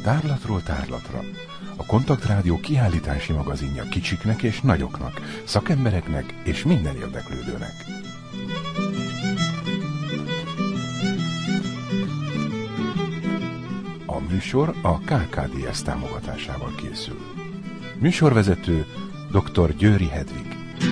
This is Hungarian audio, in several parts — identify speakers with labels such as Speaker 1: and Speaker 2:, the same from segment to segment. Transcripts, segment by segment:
Speaker 1: Tárlatról tárlatra. A Kontaktrádió kiállítási magazinja kicsiknek és nagyoknak, szakembereknek és minden érdeklődőnek. A műsor a KKDS támogatásával készül. Műsorvezető dr. Győri Hedvig.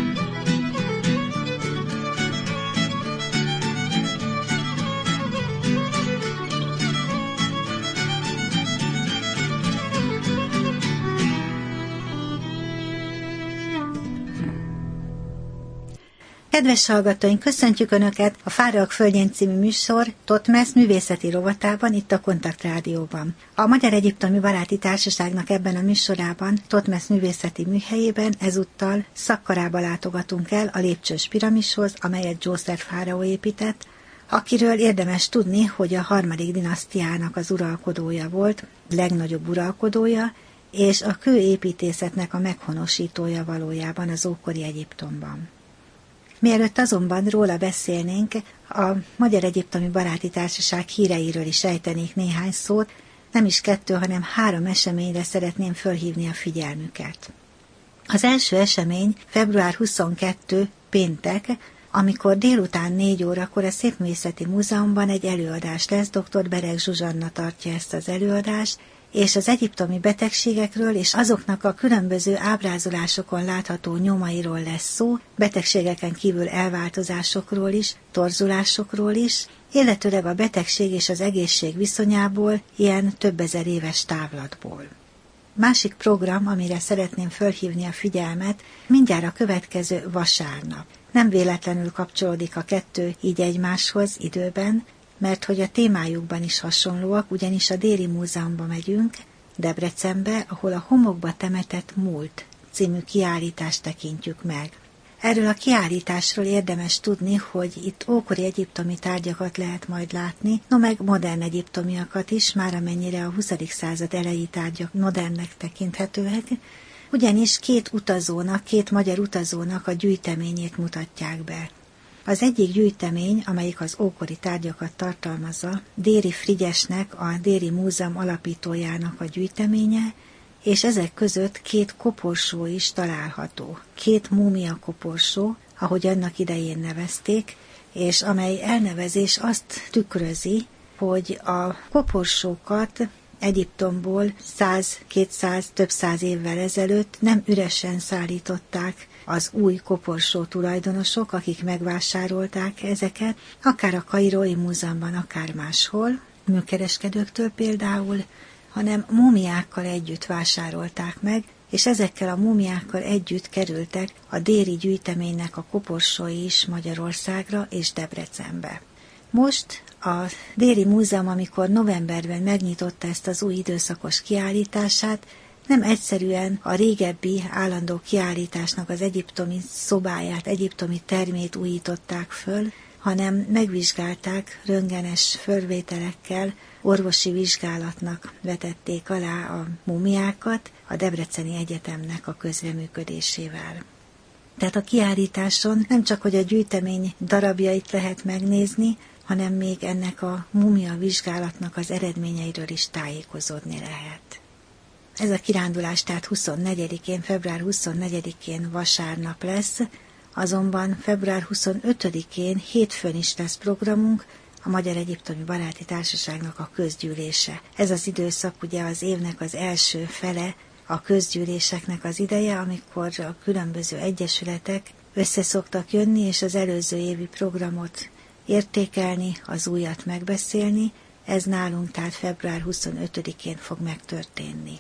Speaker 2: Kedves hallgatóink, köszöntjük Önöket a Fáraok földjén című műsor Thotmesz művészeti rovatában, itt a Kontaktrádióban. A Magyar Egyiptomi Baráti Társaságnak ebben a műsorában, Thotmesz művészeti műhelyében ezúttal Szakkarába látogatunk el a lépcsős piramishoz, amelyet Djószer fáraó épített, akiről érdemes tudni, hogy a 3. dinasztiának az uralkodója volt, legnagyobb uralkodója, és a kőépítészetnek a meghonosítója valójában az ókori Egyiptomban. Mielőtt azonban róla beszélnénk, a Magyar Egyiptomi Baráti Társaság híreiről is ejtenék néhány szót, nem is 2, hanem 3 eseményre szeretném fölhívni a figyelmüket. Az első esemény február 22. péntek, amikor délután 4 órakor a Szépművészeti Múzeumban egy előadás lesz, dr. Bereg Zsuzsanna tartja ezt az előadást, és az egyiptomi betegségekről és azoknak a különböző ábrázolásokon látható nyomairól lesz szó, betegségeken kívül elváltozásokról is, torzulásokról is, illetőleg a betegség és az egészség viszonyából, ilyen több ezer éves távlatból. Másik program, amire szeretném fölhívni a figyelmet, mindjárt a következő vasárnap. Nem véletlenül kapcsolódik a 2 így egymáshoz időben, mert hogy a témájukban is hasonlóak, ugyanis a Déri Múzeumba megyünk, Debrecenbe, ahol a Homokba temetett múlt című kiállítást tekintjük meg. Erről a kiállításról érdemes tudni, hogy itt ókori egyiptomi tárgyakat lehet majd látni, no meg modern egyiptomiakat is, már amennyire a 20. század elejé tárgyak modernnek tekinthetőek, ugyanis 2 magyar utazónak a gyűjteményét mutatják be. Az egyik gyűjtemény, amelyik az ókori tárgyakat tartalmazza, Déri Frigyesnek, a Déri Múzeum alapítójának a gyűjteménye, és ezek között 2 koporsó is található. 2 múmia koporsó, ahogy annak idején nevezték, és amely elnevezés azt tükrözi, hogy a koporsókat Egyiptomból 100-200, több száz évvel ezelőtt nem üresen szállították az új koporsó tulajdonosok, akik megvásárolták ezeket, akár a Kairói Múzeumban, akár máshol, műkereskedőktől például, hanem múmiákkal együtt vásárolták meg, és ezekkel a múmiákkal együtt kerültek a déri gyűjteménynek a koporsói is Magyarországra és Debrecenbe. Most a Déri Múzeum, amikor novemberben megnyitotta ezt az új időszakos kiállítását, nem egyszerűen a régebbi állandó kiállításnak az egyiptomi szobáját, egyiptomi termét újították föl, hanem megvizsgálták röntgenes fölvételekkel, orvosi vizsgálatnak vetették alá a múmiákat a Debreceni Egyetemnek a közreműködésével. Tehát a kiállításon nem csak, hogy a gyűjtemény darabjait lehet megnézni, hanem még ennek a múmia vizsgálatnak az eredményeiről is tájékozódni lehet. Ez a kirándulás tehát 24-én, február 24-én vasárnap lesz, azonban február 25-én hétfőn is lesz programunk, a Magyar Egyiptomi Baráti Társaságnak a közgyűlése. Ez az időszak ugye az évnek az első fele, a közgyűléseknek az ideje, amikor a különböző egyesületek összeszoktak jönni, és az előző évi programot értékelni, az újat megbeszélni. Ez nálunk tehát február 25-én fog megtörténni.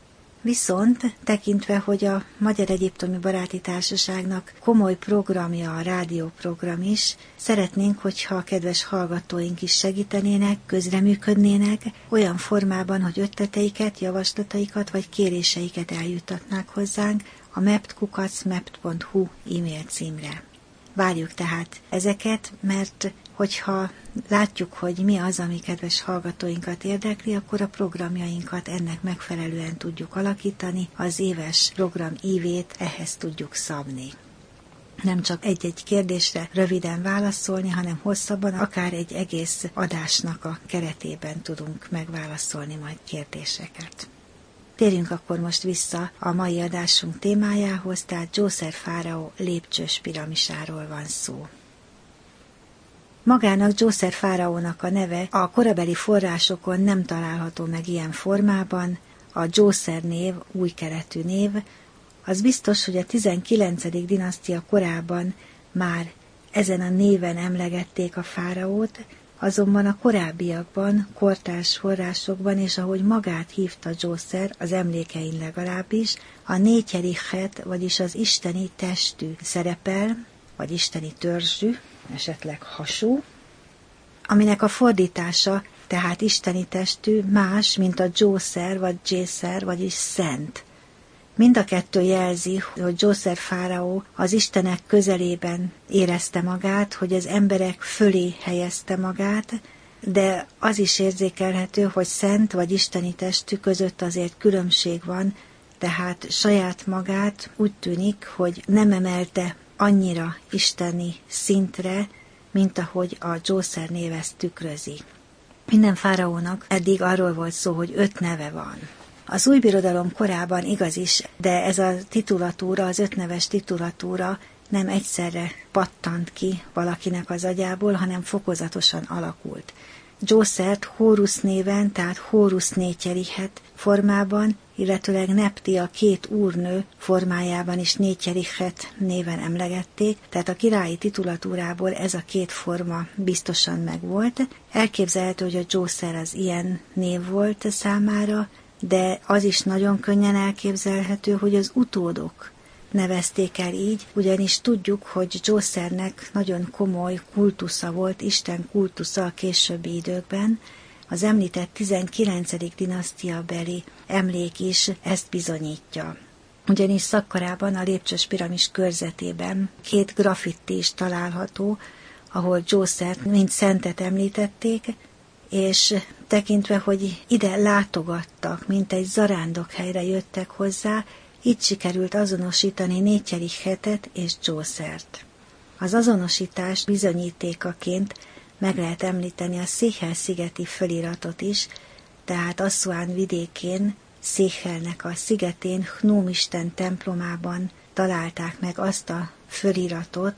Speaker 2: Viszont tekintve, hogy a Magyar Egyiptomi Baráti Társaságnak komoly programja a rádióprogram is, szeretnénk, hogyha a kedves hallgatóink is segítenének, közreműködnének, olyan formában, hogy ötleteiket, javaslataikat vagy kéréseiket eljuttatnák hozzánk a mept@mept.hu e-mail címre. Várjuk tehát ezeket, mert hogyha látjuk, hogy mi az, ami kedves hallgatóinkat érdekli, akkor a programjainkat ennek megfelelően tudjuk alakítani, az éves program ívét ehhez tudjuk szabni. nem csak egy-egy kérdésre röviden válaszolni, hanem hosszabban, akár egy egész adásnak a keretében tudunk megválaszolni majd kérdéseket. Térjünk akkor most vissza a mai adásunk témájához, tehát Djoser fáraó lépcsős piramisáról van szó. Magának Djoser fáraónak a neve a korabeli forrásokon nem található meg ilyen formában, a Djoser név, új keletű név. Az biztos, hogy a 19. dinasztia korában már ezen a néven emlegették a fáraót, azonban a korábbiakban, kortárs forrásokban, és ahogy magát hívta Djoser, az emlékein legalábbis, a négyherichet, vagyis az isteni testű szerepel, vagy isteni törzsű, esetleg hasú, aminek a fordítása, tehát isteni testű, más, mint a Djoser vagy Djéser, vagyis szent. Mind a kettő jelzi, hogy Djoser fáraó az istenek közelében érezte magát, hogy az emberek fölé helyezte magát, de az is érzékelhető, hogy szent vagy isteni testű között azért különbség van, tehát saját magát úgy tűnik, hogy nem emelte annyira isteni szintre, mint ahogy a Djoser név ezt tükrözi. Minden fáraónak eddig arról volt szó, hogy 5 neve van. Az új birodalom korában igaz is, de ez a titulatúra, az 5 neves titulatúra nem egyszerre pattant ki valakinek az agyából, hanem fokozatosan alakult. Djosert Hórusz néven, tehát Hórusz négyherichet formában, illetőleg Nepti a 2 úrnő formájában is négyherichet néven emlegették, tehát a királyi titulatúrából ez a 2 forma biztosan megvolt. Elképzelhető, hogy a Djoser az ilyen név volt számára, de az is nagyon könnyen elképzelhető, hogy az utódok nevezték el így, ugyanis tudjuk, hogy Djosernek nagyon komoly kultusza volt, Isten kultusza a későbbi időkben. Az említett 19. dinasztia beli emlék is ezt bizonyítja. Ugyanis Szakkarában, a lépcsős piramis körzetében 2 graffiti is található, ahol Djosert mint szentet említették, és tekintve, hogy ide látogattak, mint egy zarándokhelyre jöttek hozzá, így sikerült azonosítani négyherichetet és Djosert. Az azonosítás bizonyítékaként meg lehet említeni a Széchel-szigeti föliratot is, tehát Asszuán vidékén, Széchelnek a szigetén, Hnum isten templomában találták meg azt a föliratot,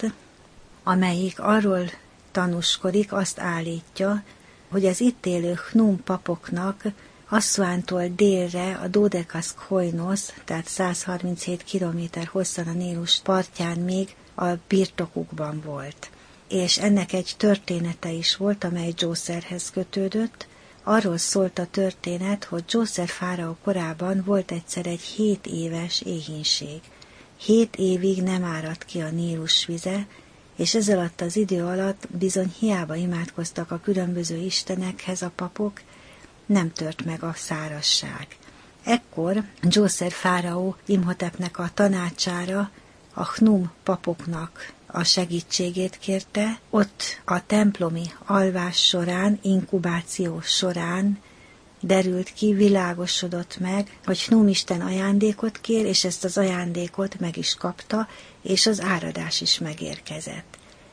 Speaker 2: amelyik arról tanúskodik, azt állítja, hogy az itt élő Hnum papoknak Asszuántól délre a Dodekaszkhoinosz, tehát 137 km hosszan a Nílus partján még a birtokukban volt. És ennek egy története is volt, amely Djoserhez kötődött. Arról szólt a történet, hogy Djoser fáraó korában volt egyszer egy 7 éves éhínség. 7 évig nem áradt ki a Nílus vize, és ez alatt az idő alatt bizony hiába imádkoztak a különböző istenekhez a papok, nem tört meg a szárazság. Ekkor Djoser fáraó Imhotepnek a tanácsára a Hnum papoknak a segítségét kérte. Ott a templomi alvás során, inkubáció során derült ki, világosodott meg, hogy Hnum isten ajándékot kér, és ezt az ajándékot meg is kapta, és az áradás is megérkezett.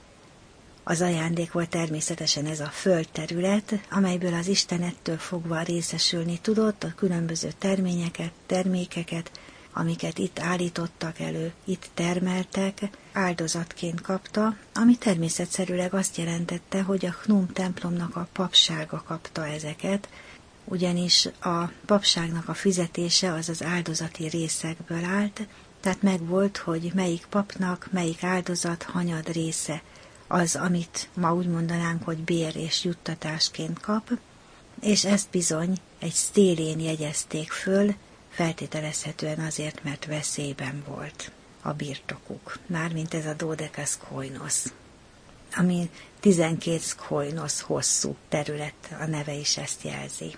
Speaker 2: Az ajándék volt természetesen ez a földterület, amelyből az Isten ettől fogva részesülni tudott, a különböző termékeket, amiket itt állítottak elő, itt termeltek, áldozatként kapta, ami természetszerűleg azt jelentette, hogy a Hnum templomnak a papsága kapta ezeket, ugyanis a papságnak a fizetése az az áldozati részekből állt, tehát megvolt, hogy melyik papnak, melyik áldozat hanyad része az, amit ma úgy mondanánk, hogy bér és juttatásként kap, és ezt bizony egy stélén jegyezték föl, feltételezhetően azért, mert veszélyben volt a birtokuk. Mármint ez a Dodekaszkhoinosz, ami 12 szkhoinosz hosszú terület, a neve is ezt jelzi.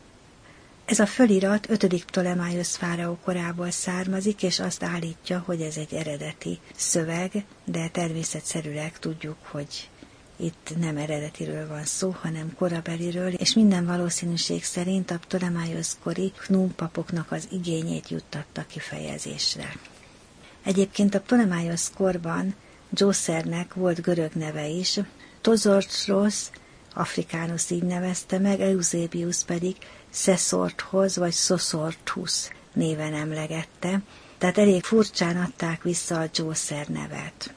Speaker 2: Ez a fölirat 5. Ptolemáiosz fáraó korából származik, és azt állítja, hogy ez egy eredeti szöveg, de természetszerűleg tudjuk, hogy itt nem eredetiről van szó, hanem korabeliről, és minden valószínűség szerint a Ptolemáiosz kori Hnum papoknak az igényét juttatta kifejezésre. Egyébként a Ptolemáiosz korban Djosernek volt görög neve is, Tozortros, Africanus így nevezte meg, Eusebius pedig Szesorthoz vagy Szoszortusz néven emlegette, tehát elég furcsán adták vissza a Djoser nevet.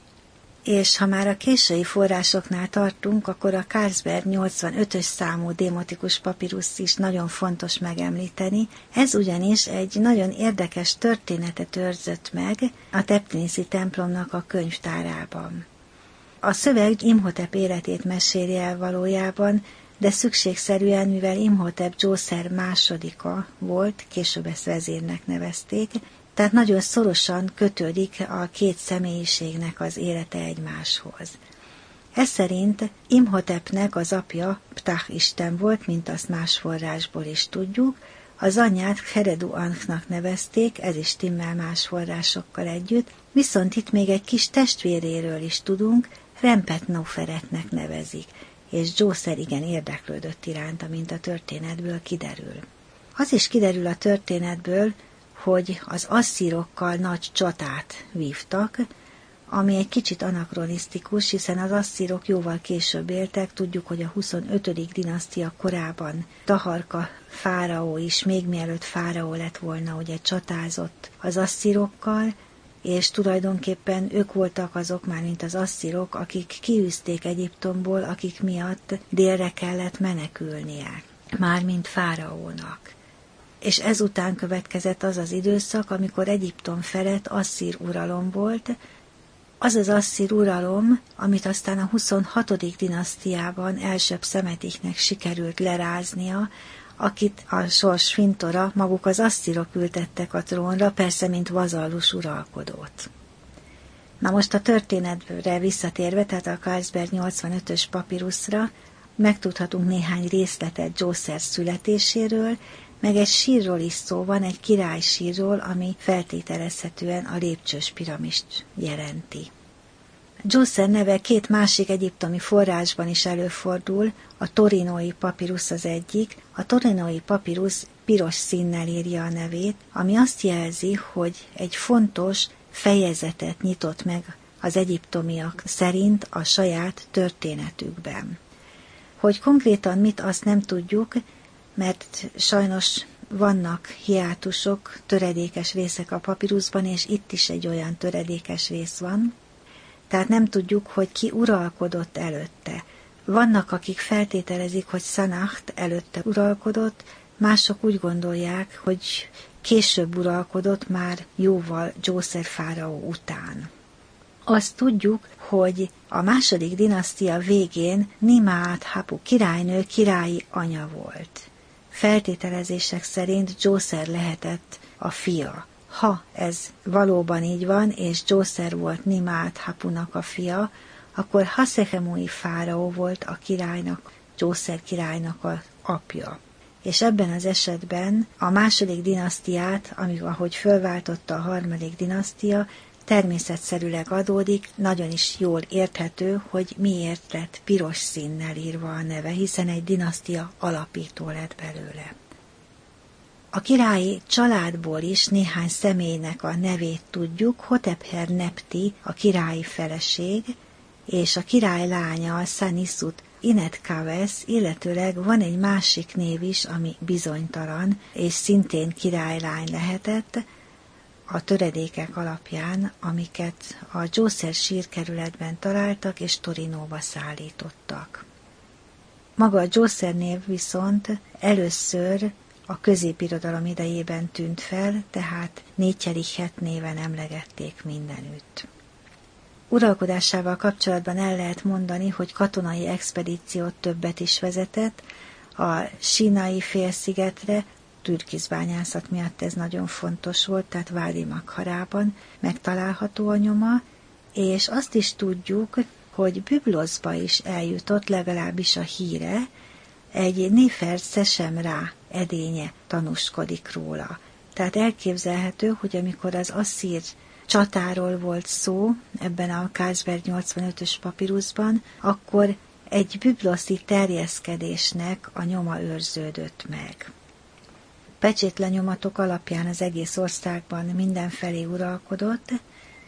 Speaker 2: És ha már a késői forrásoknál tartunk, akkor a Carlsberg 85-ös számú démotikus papíruszt is nagyon fontos megemlíteni. Ez ugyanis egy nagyon érdekes történetet őrzött meg a Tepniszi templomnak a könyvtárában. A szöveg Imhotep életét meséli el valójában, de szükségszerűen, mivel Imhotep Djoser másodika volt, később ezt vezérnek nevezték, tehát nagyon szorosan kötődik a két személyiségnek az élete egymáshoz. Ez szerint Imhotepnek az apja Ptah isten volt, mint azt más forrásból is tudjuk, az anyját Cheredu-Ankhnak nevezték, ez is stimmel más forrásokkal együtt, viszont itt még egy kis testvéréről is tudunk, Rempet-Noferetnek nevezik, és Djoser igen érdeklődött iránta, mint a történetből kiderül. Az is kiderül a történetből, hogy az asszírokkal nagy csatát vívtak, ami egy kicsit anakronisztikus, hiszen az asszírok jóval később éltek, tudjuk, hogy a 25. dinasztia korában Taharka fáraó is, még mielőtt fáraó lett volna, ugye csatázott az asszírokkal, és tulajdonképpen ők voltak azok már, mint az asszírok, akik kiűzték Egyiptomból, akik miatt délre kellett menekülnie, mármint fáraónak. És ezután következett az az időszak, amikor Egyiptom felett asszír uralom volt, az az asszír uralom, amit aztán a 26. dinasztiában Elsöpszemetiknek sikerült leráznia, akit a sors fintora maguk az asszírok ültettek a trónra, persze mint vazallus uralkodót. Na most a történetre visszatérve, tehát a Carlsberg 85-ös papíruszra megtudhatunk néhány részletet Djoser születéséről, meg egy sírról is szó van, egy királysírról, ami feltételezhetően a lépcsős piramist jelenti. Djoser neve két másik egyiptomi forrásban is előfordul, a torinói papírusz az egyik. A torinói papírusz piros színnel írja a nevét, ami azt jelzi, hogy egy fontos fejezetet nyitott meg az egyiptomiak szerint a saját történetükben. Hogy konkrétan mit, azt nem tudjuk, mert sajnos vannak hiátusok, töredékes részek a papíruszban, és itt is egy olyan töredékes rész van, tehát nem tudjuk, hogy ki uralkodott előtte. Vannak, akik feltételezik, hogy Szanacht előtte uralkodott, mások úgy gondolják, hogy később uralkodott már jóval Djoser fáraó után. Azt tudjuk, hogy a második dinasztia végén Nimaat-Hapu királynő királyi anya volt. Feltételezések szerint Djoser lehetett a fia. Ha ez valóban így van, és Djoser volt Nimaat-Hapunak a fia, akkor Haszehemui fáraó volt a királynak, Djoser királynak az apja. És ebben az esetben a második dinasztiát, ahogy fölváltotta a harmadik dinasztia, természetszerűleg adódik, nagyon is jól érthető, hogy miért lett piros színnel írva a neve, hiszen egy dinasztia alapító lett belőle. A királyi családból is néhány személynek a nevét tudjuk, Hotepher Nepti a királyi feleség, és a király lánya, Saniszut Inetkaves, illetőleg van egy másik név is, ami bizonytalan, és szintén királylány lehetett, a töredékek alapján, amiket a Djoser sírkerületben találtak és Torinóba szállítottak. Maga a Djoser név viszont először a középirodalom idejében tűnt fel, tehát Nétjelichet néven emlegették mindenütt. Uralkodásával kapcsolatban el lehet mondani, hogy katonai expedíciót többet is vezetett, a Sínai félszigetre, türkiszbányászat miatt ez nagyon fontos volt, tehát Vádi Makharában megtalálható a nyoma, és azt is tudjuk, hogy Bybloszba is eljutott, legalábbis a híre, egy Néfer Szesemrá edénye tanúskodik róla. Tehát elképzelhető, hogy amikor az asszír csatáról volt szó ebben a Carlsberg 85-ös papíruszban, akkor egy bübloszi terjeszkedésnek a nyoma őrződött meg. Pecsétlenyomatok alapján az egész országban mindenfelé uralkodott,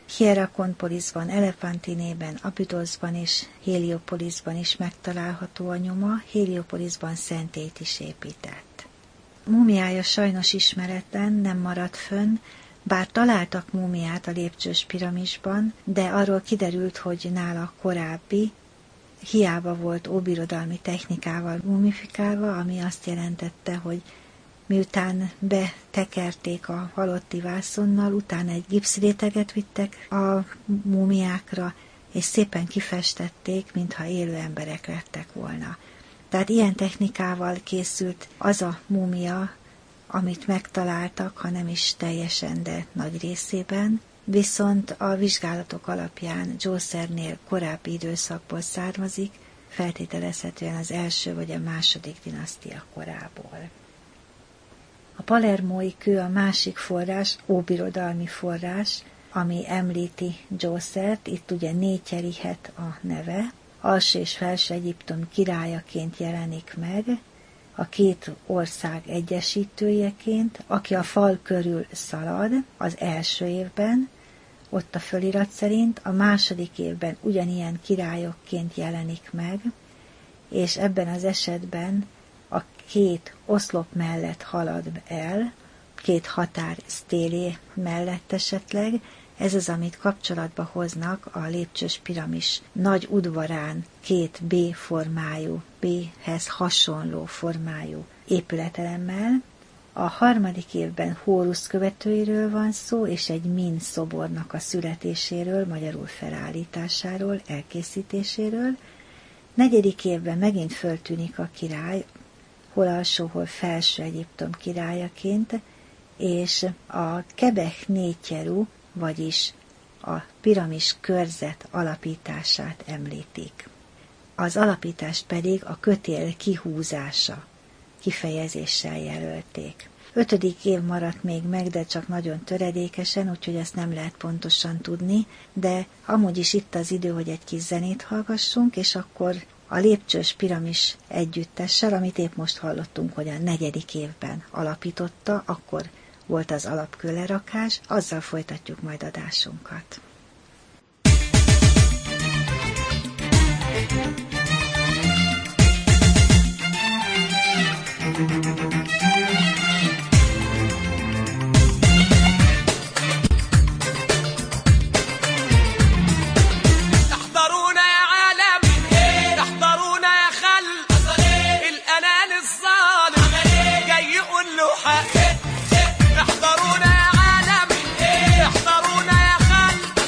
Speaker 2: Hierakonpolisban, Elefantinében, Abidosban és Heliopolisban is megtalálható a nyoma, Heliopolisban szentélyt is épített. Múmiája sajnos ismeretlen, nem maradt fönn, bár találtak múmiát a lépcsős piramisban, de arról kiderült, hogy nála korábbi, hiába volt óbirodalmi technikával mumifikálva, ami azt jelentette, hogy miután betekerték a halotti vászonnal, utána egy gipszréteget vittek a múmiákra, és szépen kifestették, mintha élő emberek lettek volna. Tehát ilyen technikával készült az a múmia, amit megtaláltak, ha nem is teljesen, de nagy részében, viszont a vizsgálatok alapján Djosernél korábbi időszakból származik, feltételezhetően az első vagy a második dinasztia korából. A palermói kő a másik forrás, óbirodalmi forrás, ami említi Djosert, itt ugye Nétjerihet a neve, Alsó és Felső Egyiptom királyaként jelenik meg, a két ország egyesítőjeként, aki a fal körül szalad az első évben, ott a fölirat szerint, a második évben ugyanilyen királyokként jelenik meg, és ebben az esetben a két oszlop mellett halad el, két határ sztélé mellett esetleg, ez az, amit kapcsolatba hoznak a lépcsős piramis nagy udvarán két B-formájú, B-hez hasonló formájú épületelemmel. A harmadik évben Hórusz követőiről van szó, és egy Min szobornak a születéséről, magyarul felállításáról, elkészítéséről. Negyedik évben megint föltűnik a király, hol alsó, hol felső Egyiptom királyaként, és a Kebeh Nétjeru, vagyis a piramis körzet alapítását említik. Az alapítást pedig a kötél kihúzása kifejezéssel jelölték. 5. év maradt még meg, de csak nagyon töredékesen, úgyhogy ezt nem lehet pontosan tudni, de amúgy is itt az idő, hogy egy kis zenét hallgassunk, és akkor a lépcsős piramis együttessel, amit épp most hallottunk, hogy a 4. évben alapította, akkor volt az alapkőlerakás, azzal folytatjuk majd adásunkat.
Speaker 3: احضرونا يا عالم، احضرونا يا خل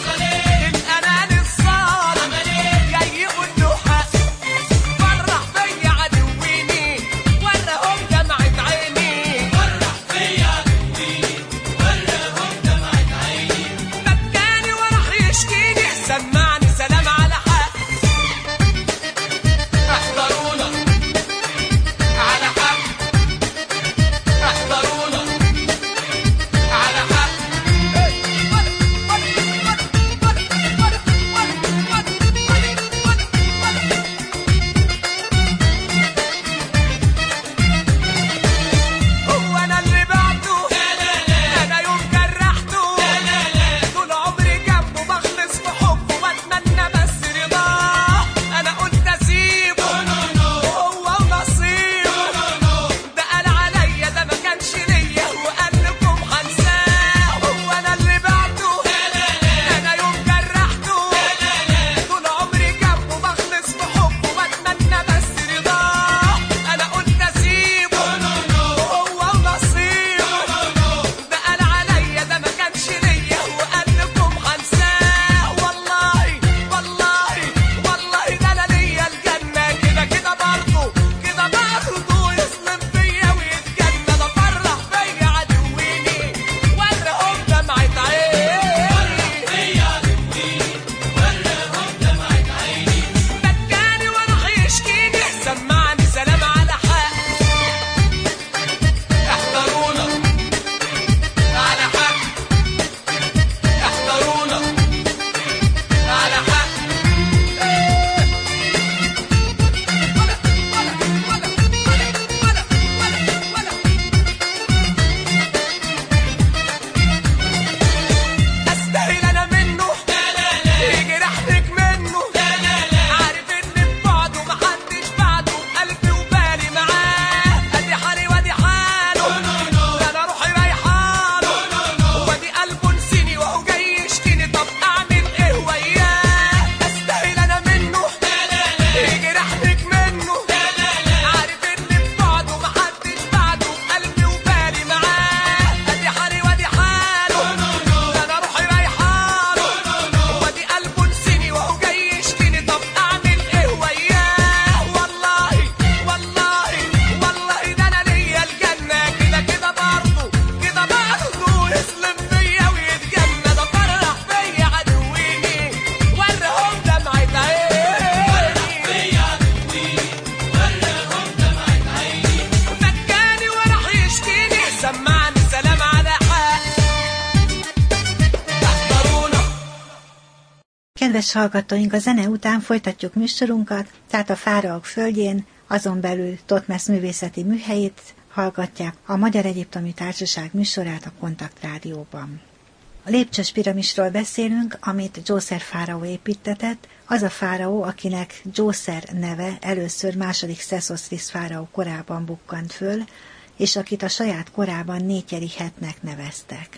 Speaker 2: Kedves hallgatóink, a zene után folytatjuk műsorunkat, tehát a Fáraók földjén, azon belül Thotmesz művészeti műhelyét hallgatják, a Magyar Egyiptomi Társaság műsorát a Kontakt Rádióban. A lépcsős piramisról beszélünk, amit Djószer fáraó építtetett, az a fáraó, akinek Djószer neve először II. Szeszoszrisz fáraó korában bukkant föl, és akit a saját korában Nétjeri-hetnek neveztek.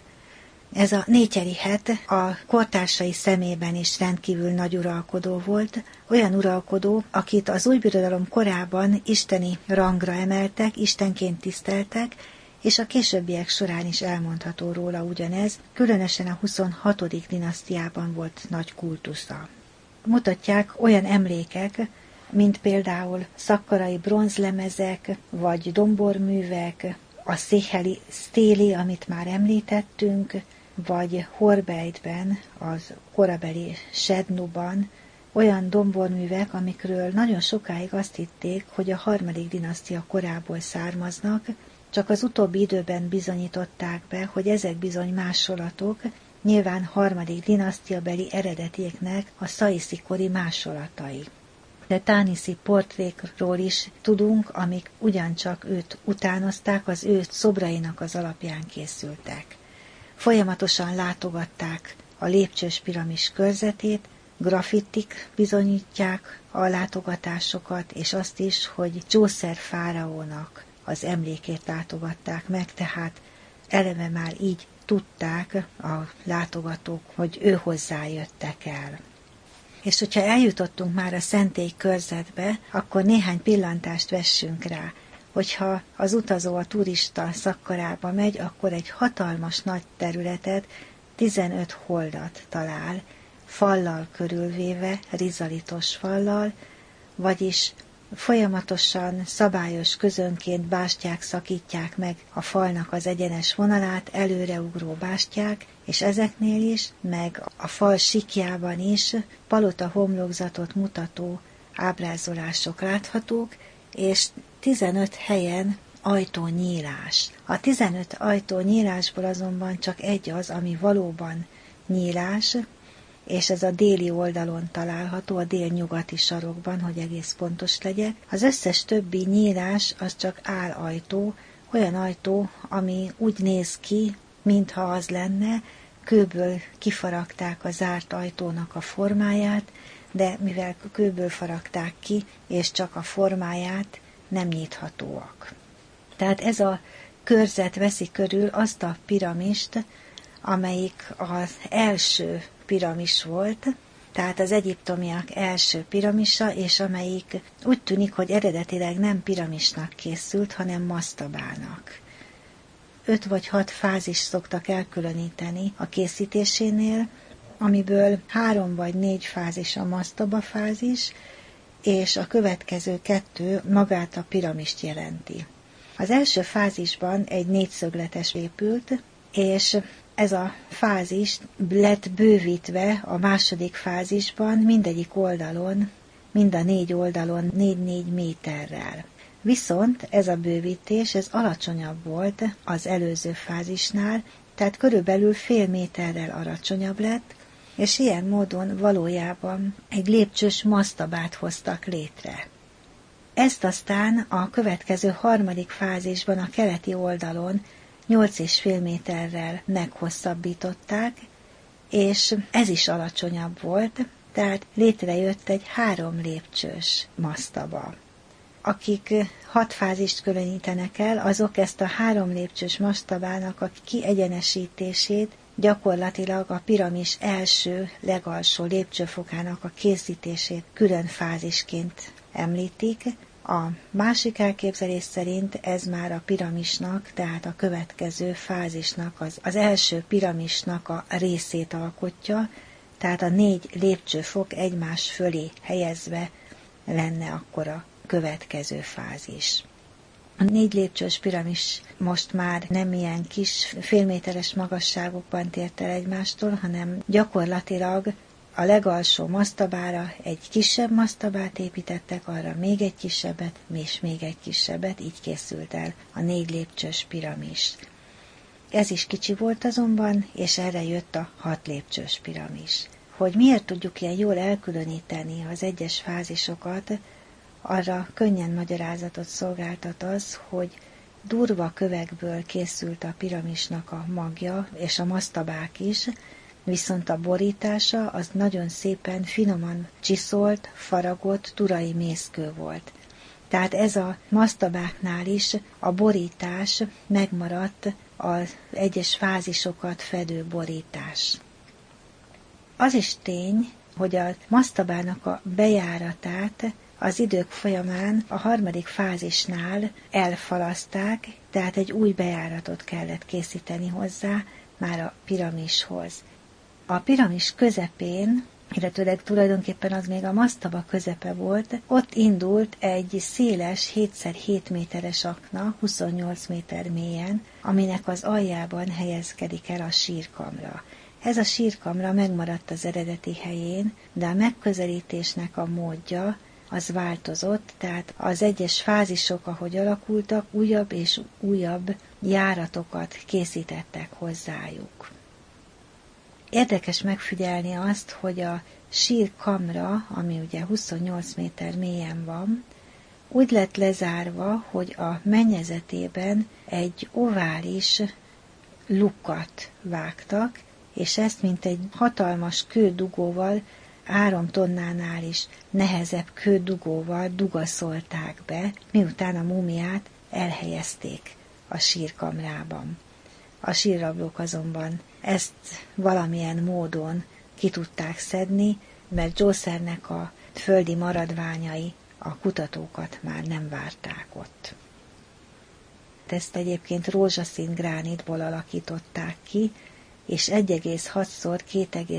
Speaker 2: Ez a Nétjeri-het a kortársai szemében is rendkívül nagy uralkodó volt, olyan uralkodó, akit az új birodalom korában isteni rangra emeltek, istenként tiszteltek, és a későbbiek során is elmondható róla ugyanez, különösen a 26. dinasztiában volt nagy kultusza. Mutatják olyan emlékek, mint például szakkarai bronzlemezek, vagy domborművek, a széheli stéli, amit már említettünk, vagy Horbejtben, az korabeli Sednuban, olyan domborművek, amikről nagyon sokáig azt hitték, hogy a 3. dinasztia korából származnak, csak az utóbbi időben bizonyították be, hogy ezek bizony másolatok, nyilván 3. dinasztiabeli eredetieknek a szaiszi-kori másolatai. De tániszi portrékról is tudunk, amik ugyancsak őt utánozták, az ő szobrainak az alapján készültek. Folyamatosan látogatták a lépcsős piramis körzetét, graffitik bizonyítják a látogatásokat, és azt is, hogy Djószer fáraónak az emlékét látogatták meg, tehát eleve már így tudták a látogatók, hogy ő hozzájöttek el. És hogyha eljutottunk már a szentély körzetbe, akkor néhány pillantást vessünk rá. Hogyha az utazó, a turista Szakkarába megy, akkor egy hatalmas nagy területet, 15 holdat talál, fallal körülvéve, rizalitos fallal, vagyis folyamatosan, szabályos közönként bástyák szakítják meg a falnak az egyenes vonalát, előreugró bástyák, és ezeknél is, meg a fal síkjában is palota homlokzatot mutató ábrázolások láthatók, és 15 helyen ajtónyílás. A 15 ajtónyílásból azonban csak egy az, ami valóban nyílás, és ez a déli oldalon található, a délnyugati sarokban, hogy egész pontos legyek. Az összes többi nyílás az csak álajtó, olyan ajtó, ami úgy néz ki, mintha az lenne, kőből kifaragták a zárt ajtónak a formáját, de mivel kőből faragták ki, és csak a formáját, nem nyithatóak. Tehát ez a körzet veszi körül azt a piramist, amelyik az első piramis volt, tehát az egyiptomiak első piramisa, és amelyik úgy tűnik, hogy eredetileg nem piramisnak készült, hanem masztabának. 5 vagy 6 fázis szoktak elkülöníteni a készítésénél, amiből 3 vagy 4 fázis a masztaba fázis, és a következő 2 magát a piramist jelenti. Az első fázisban egy négyszögletes épült, és ez a fázis lett bővítve a második fázisban mindegyik oldalon, mind a 4 oldalon 4-4 méterrel. Viszont ez a bővítés, ez alacsonyabb volt az előző fázisnál, tehát körülbelül fél méterrel alacsonyabb lett, és ilyen módon valójában egy lépcsős masztabát hoztak létre. Ezt aztán a következő 3. fázisban a keleti oldalon 8,5 méterrel meghosszabbították, és ez is alacsonyabb volt, tehát létrejött egy 3 lépcsős masztaba. Akik 6 fázist különítenek el, azok ezt a 3 lépcsős masztabának a kiegyenesítését gyakorlatilag a piramis első, legalsó lépcsőfokának a készítését külön fázisként említik. A másik elképzelés szerint ez már a piramisnak, tehát a következő fázisnak, az első piramisnak a részét alkotja, tehát a 4 lépcsőfok egymás fölé helyezve lenne akkor a következő fázis. A 4 lépcsős piramis most már nem ilyen kis félméteres magasságokban tért el egymástól, hanem gyakorlatilag a legalsó masztabára egy kisebb masztabát építettek, arra még egy kisebbet, és még egy kisebbet, így készült el a 4 lépcsős piramis. Ez is kicsi volt azonban, és erre jött a 6 lépcsős piramis. hogy miért tudjuk ilyen jól elkülöníteni az egyes fázisokat, arra könnyen magyarázatot szolgáltat az, hogy durva kövekből készült a piramisnak a magja, és a masztabák is, viszont a borítása az nagyon szépen finoman csiszolt, faragott, turai mészkő volt. Tehát ez a masztabáknál is a borítás megmaradt az egyes fázisokat fedő borítás. Az is tény, hogy a masztabának a bejáratát az idők folyamán a harmadik fázisnál elfalaszták, tehát egy új bejáratot kellett készíteni hozzá már a piramishoz. A piramis közepén, illetőleg tulajdonképpen az még a masztaba közepe volt, ott indult egy széles 7x7 méteres akna, 28 méter mélyen, aminek az aljában helyezkedik el a sírkamra. Ez a sírkamra megmaradt az eredeti helyén, de a megközelítésnek a módja az változott, tehát az egyes fázisok, ahogy alakultak, újabb és újabb járatokat készítettek hozzájuk. Érdekes megfigyelni azt, hogy a sírkamra, ami ugye 28 méter mélyen van, úgy lett lezárva, hogy a mennyezetében egy ovális lukat vágtak, és ezt mint egy hatalmas kődugóval, 3 tonnánál is nehezebb kődugóval dugaszolták be, miután a múmiát elhelyezték a sírkamrában. A sírrablók azonban ezt valamilyen módon ki tudták szedni, mert Djosernek a földi maradványai a kutatókat már nem várták ott. Ezt egyébként rózsaszín gránitból alakították ki, és 1,6 x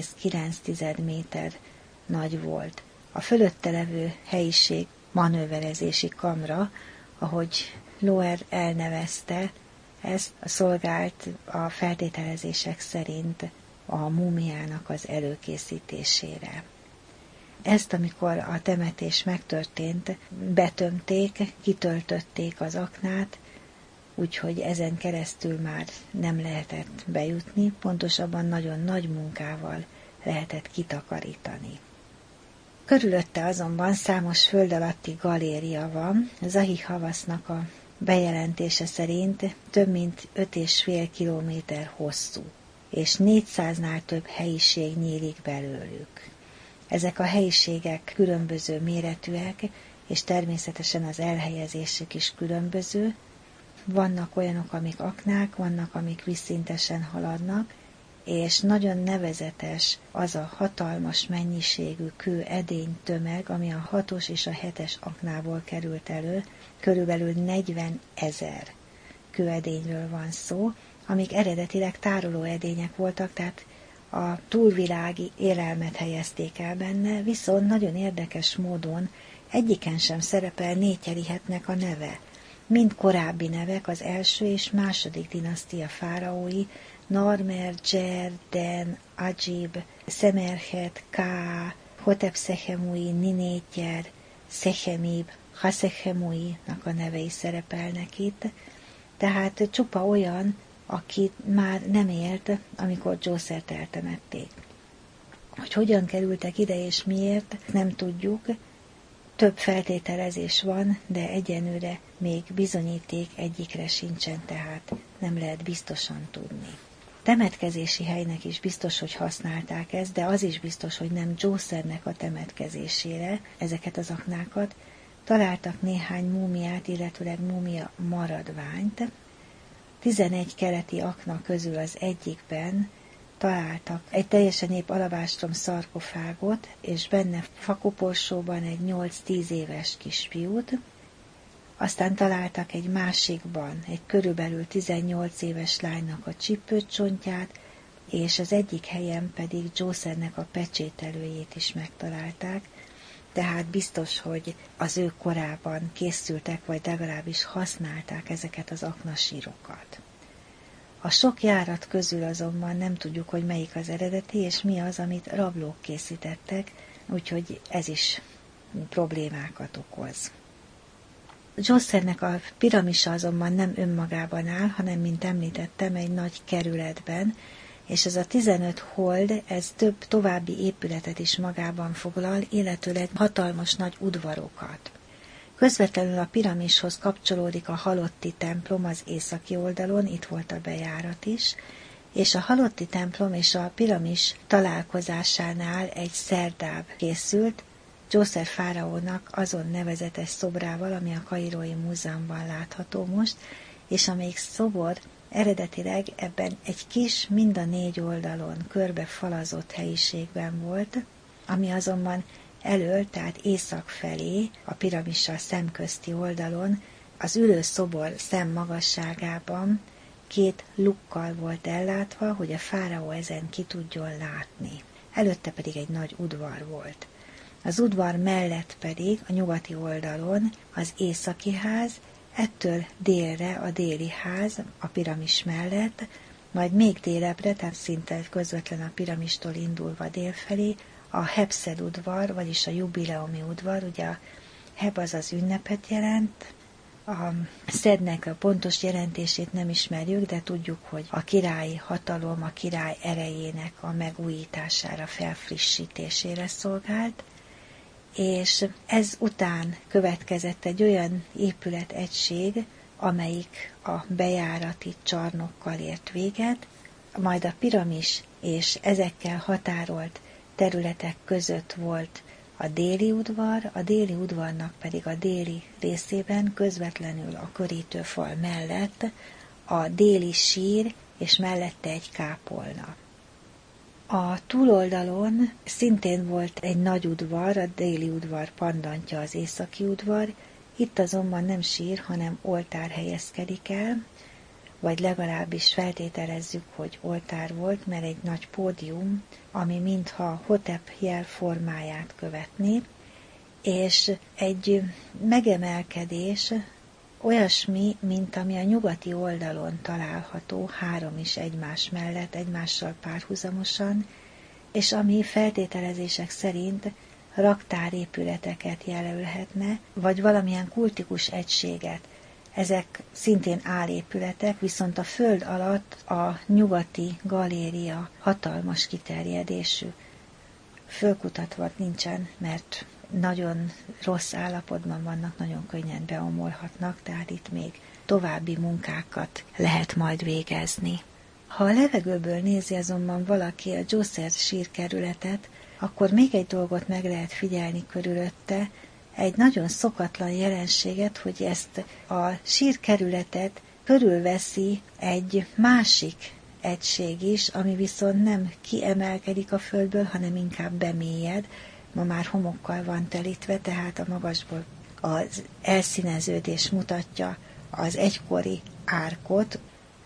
Speaker 2: 2,9 méter nagy volt. A fölötte levő helyiség manőverezési kamra, ahogy Loer elnevezte, ezt szolgált a feltételezések szerint a múmiának az előkészítésére. Ezt, amikor a temetés megtörtént, betömték, kitöltötték az aknát, úgyhogy ezen keresztül már nem lehetett bejutni, pontosabban nagyon nagy munkával lehetett kitakarítani. Körülötte azonban számos föld alatti galéria van. Zahi Havasznak a bejelentése szerint több mint 5,5 kilométer hosszú, és 400-nál több helyiség nyílik belőlük. Ezek a helyiségek különböző méretűek, és természetesen az elhelyezésük is különböző. Vannak olyanok, amik aknák, vannak, amik vízszintesen haladnak, és nagyon nevezetes az a hatalmas mennyiségű kő-edény tömeg, ami a 6-os és a 7-es aknából került elő. Körülbelül 40 000 kőedényről van szó, amik eredetileg tárolóedények voltak, tehát a túlvilági élelmet helyezték el benne, viszont nagyon érdekes módon egyiken sem szerepel Nétyerihetnek a neve. Mind korábbi nevek, az első és második dinasztia fáraói, Narmer, Djer, Den, Adzsib, Szemerhet, Ká, Hotep-szechemui, Ninétyer, Szechemib, Haszechemui-nak a nevei szerepelnek itt, tehát csupa olyan, aki már nem élt, amikor Djosert eltemették. Hogy hogyan kerültek ide és miért, nem tudjuk. Több feltételezés van, de egyenlőre még bizonyíték egyikre sincsen, tehát nem lehet biztosan tudni. Temetkezési helynek is biztos, hogy használták ezt, de az is biztos, hogy nem Djosernek a temetkezésére ezeket az aknákat. Találtak néhány múmiát, illetőleg múmia maradványt. 11 keleti akna közül az egyikben találtak egy teljesen ép alabástrom szarkofágot, és benne fakoporsóban egy 8-10 éves kisfiút. Aztán találtak egy másikban egy körülbelül 18 éves lánynak a csípőcsontját, és az egyik helyen pedig Djosernek a pecsételőjét is megtalálták, tehát biztos, hogy az ő korában készültek, vagy legalábbis használták ezeket az aknasírokat. A sok járat közül azonban nem tudjuk, hogy melyik az eredeti, és mi az, amit rablók készítettek, úgyhogy ez is problémákat okoz. Djosernek a piramisa azonban nem önmagában áll, hanem, mint említettem, egy nagy kerületben, és ez a 15 hold, ez több további épületet is magában foglal, illetőleg hatalmas nagy udvarokat. Közvetlenül a piramishoz kapcsolódik a halotti templom az északi oldalon, itt volt a bejárat is, és a halotti templom és a piramis találkozásánál egy szerdáb készült, Djoser fáraónak azon nevezetes szobrával, ami a Kairói Múzeumban látható most, és amelyik szobor eredetileg ebben egy kis, mind a 4 oldalon körbe falazott helyiségben volt, ami azonban elől, tehát észak felé, a piramissal szemközti oldalon, az ülő szobor szemmagasságában 2 lukkal volt ellátva, hogy a fáraó ezen ki tudjon látni. Előtte pedig egy nagy udvar volt. Az udvar mellett pedig a nyugati oldalon az északi ház, ettől délre a déli ház a piramis mellett, majd még délebbre, tehát szinte közvetlen a piramistól indulva délfelé, a Hebszed udvar, vagyis a jubileumi udvar, ugye a Heb az az ünnepet jelent, a Szednek a pontos jelentését nem ismerjük, de tudjuk, hogy a királyi hatalom, a király erejének a megújítására, felfrissítésére szolgált, és ez után következett egy olyan épületegység, amelyik a bejárati csarnokkal ért véget, majd a piramis és ezekkel határolt területek között volt a déli udvar, a déli udvarnak pedig a déli részében közvetlenül a körítőfal mellett a déli sír, és mellette egy kápolna. A túloldalon szintén volt egy nagy udvar, a déli udvar pandantja az északi udvar, itt azonban nem sír, hanem oltár helyezkedik el, vagy legalábbis feltételezzük, hogy oltár volt, mert egy nagy pódium, ami mintha Hotep jel formáját követné, és egy megemelkedés olyasmi, mint ami a nyugati oldalon található, 3 is egymás mellett, egymással párhuzamosan, és ami feltételezések szerint raktárépületeket jelölhetne, vagy valamilyen kultikus egységet. Ezek szintén álépületek, viszont a föld alatt a nyugati galéria hatalmas kiterjedésű. Fölkutatva nincsen, mert nagyon rossz állapotban vannak, nagyon könnyen beomolhatnak, tehát itt még további munkákat lehet majd végezni. Ha a levegőből nézi azonban valaki a Djoser sírkerületet, akkor még egy dolgot meg lehet figyelni körülötte, egy nagyon szokatlan jelenséget, hogy ezt a sírkerületet körülveszi egy másik egység is, ami viszont nem kiemelkedik a földből, hanem inkább bemélyed. Ma már homokkal van telítve, tehát a magasból az elszíneződés mutatja az egykori árkot,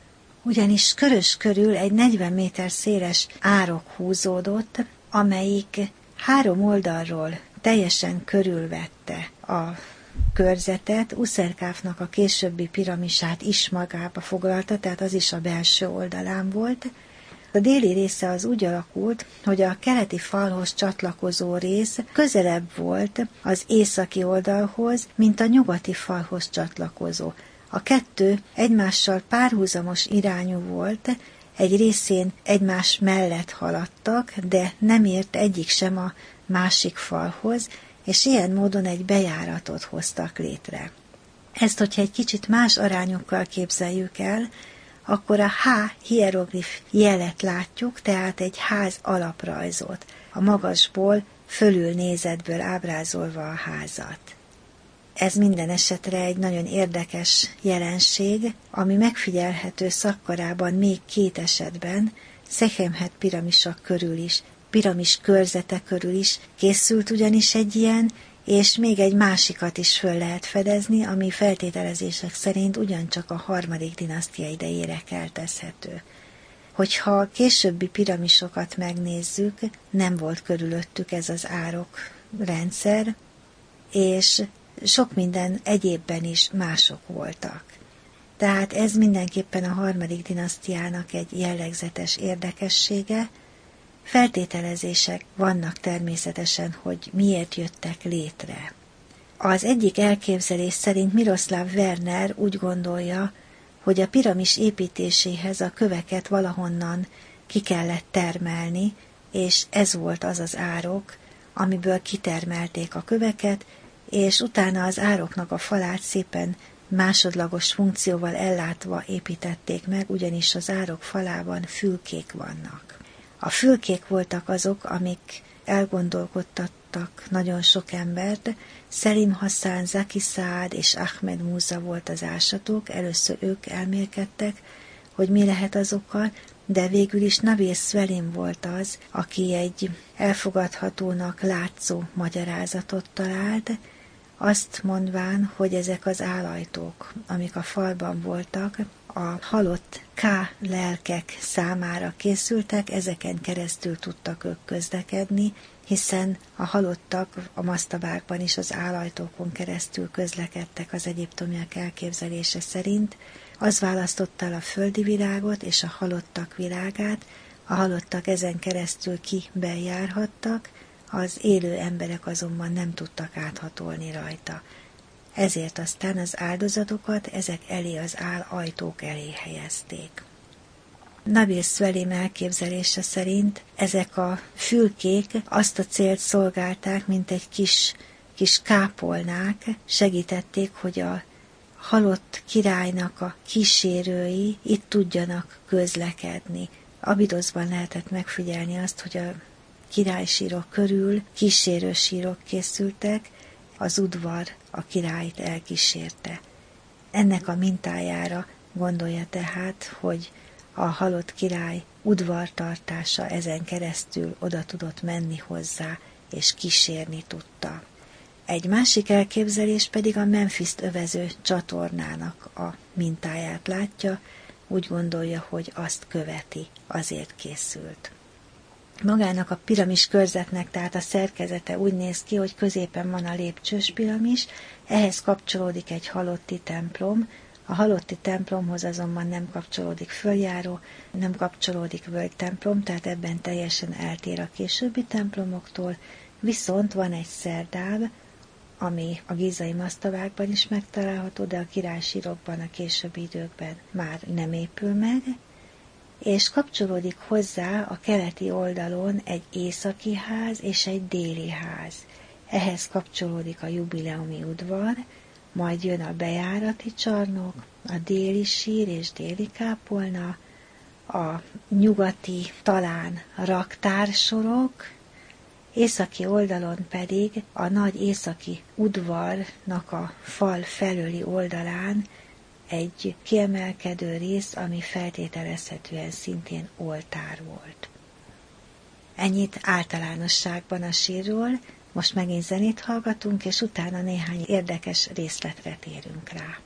Speaker 2: ugyanis körös körül egy 40 méter széles árok húzódott, amelyik 3 oldalról teljesen körülvette a körzetet, Uszerkáfnak a későbbi piramisát is magába foglalta, tehát az is a belső oldalán volt. A déli része az úgy alakult, hogy a keleti falhoz csatlakozó rész közelebb volt az északi oldalhoz, mint a nyugati falhoz csatlakozó. A 2 egymással párhuzamos irányú volt, egy részén egymás mellett haladtak, de nem ért egyik sem a másik falhoz, és ilyen módon egy bejáratot hoztak létre. Ezt, hogyha egy kicsit más arányokkal képzeljük el, akkor a H hieroglif jelet látjuk, tehát egy ház alaprajzot, a magasból, fölülnézetből ábrázolva a házat. Ez minden esetre egy nagyon érdekes jelenség, ami megfigyelhető Szakkarában még 2 esetben, Szechemhet piramisak körül is, piramis körzete körül is készült ugyanis egy ilyen, és még egy másikat is föl lehet fedezni, ami feltételezések szerint ugyancsak a 3. dinasztia idejére keltezhető. Hogyha a későbbi piramisokat megnézzük, nem volt körülöttük ez az árok rendszer, és sok minden egyébben is mások voltak. Tehát ez mindenképpen a 3. dinasztiának egy jellegzetes érdekessége. Feltételezések vannak természetesen, hogy miért jöttek létre. Az egyik elképzelés szerint Miroslav Werner úgy gondolja, hogy a piramis építéséhez a köveket valahonnan ki kellett termelni, és ez volt az az árok, amiből kitermelték a köveket, és utána az ároknak a falát szépen másodlagos funkcióval ellátva építették meg, ugyanis az árok falában fülkék vannak. A fülkék voltak azok, amik elgondolkodtattak nagyon sok embert. Szelim Hasszán, Zaki Saad és Ahmed Musa volt az ásatók, először ők elmélkedtek, hogy mi lehet az oka, de végül is Nabil Svelin volt az, aki egy elfogadhatónak látszó magyarázatot talált, azt mondván, hogy ezek az álajtók, amik a falban voltak, a halott lelkek számára készültek, ezeken keresztül tudtak ők közlekedni, hiszen a halottak a masztabákban is az álajtókon keresztül közlekedtek az egyiptomiak elképzelése szerint. Az választotta el a földi világot és a halottak világát, a halottak ezen keresztül bejárhattak, az élő emberek azonban nem tudtak áthatolni rajta. Ezért aztán az áldozatokat ezek elé az ajtók elé helyezték. Nabil Svelin elképzelése szerint ezek a fülkék azt a célt szolgálták, mint egy kis kápolnák, segítették, hogy a halott királynak a kísérői itt tudjanak közlekedni. Abidosban lehetett megfigyelni azt, hogy a királysírok körül kísérősírok készültek, az udvar a királyt elkísérte. Ennek a mintájára gondolja tehát, hogy a halott király udvartartása ezen keresztül oda tudott menni hozzá, és kísérni tudta. Egy másik elképzelés pedig a Memphist övező csatornának a mintáját látja, úgy gondolja, hogy azt követi, azért készült. Magának a piramis körzetnek tehát a szerkezete úgy néz ki, hogy középen van a lépcsős piramis, ehhez kapcsolódik egy halotti templom, a halotti templomhoz azonban nem kapcsolódik följáró, nem kapcsolódik völgytemplom, tehát ebben teljesen eltér a későbbi templomoktól, viszont van egy szerdáv, ami a gízai masztabákban is megtalálható, de a királysírokban a későbbi időkben már nem épül meg, és kapcsolódik hozzá a keleti oldalon egy északi ház és egy déli ház. Ehhez kapcsolódik a jubileumi udvar, majd jön a bejárati csarnok, a déli sír és déli kápolna, a nyugati talán raktársorok, északi oldalon pedig a nagy északi udvarnak a fal felőli oldalán egy kiemelkedő rész, ami feltételezhetően szintén oltár volt. Ennyit általánosságban a sírról, most megint zenét hallgatunk, és utána néhány érdekes részletre térünk rá.